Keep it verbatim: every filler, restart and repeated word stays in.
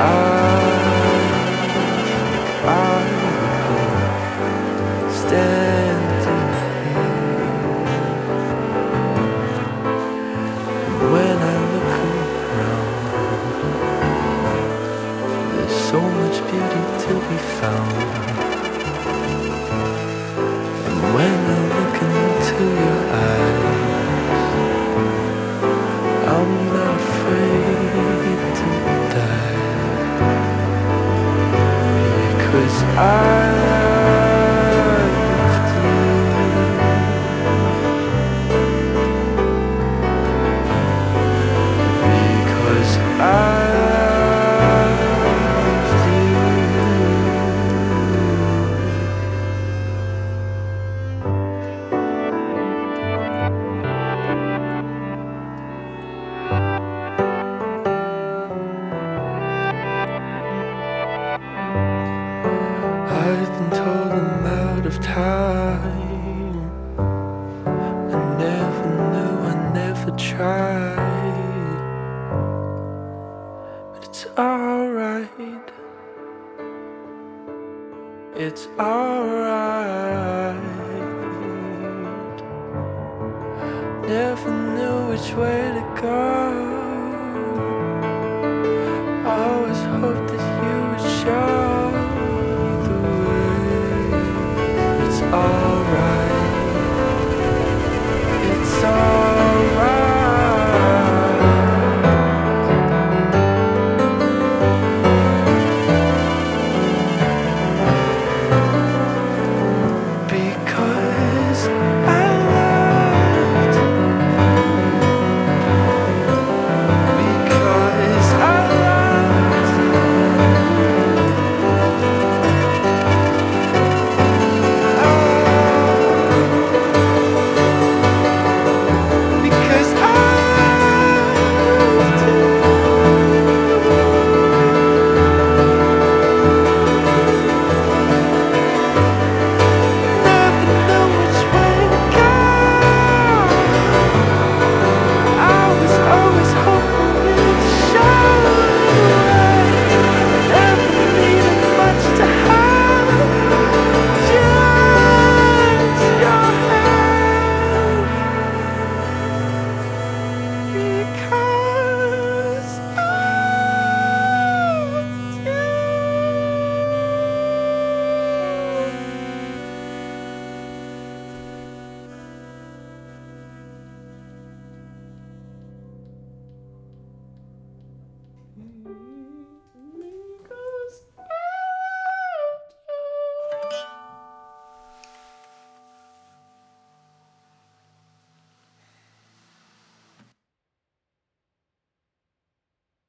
I standing here. When I look around, there's so much beauty to be found. And when I look into your eyes, I'm not afraid to die, because I loved you. Because I loved you. I've been told I'm out of time. I never knew, I never tried. But it's alright. It's alright. Never knew which way to go.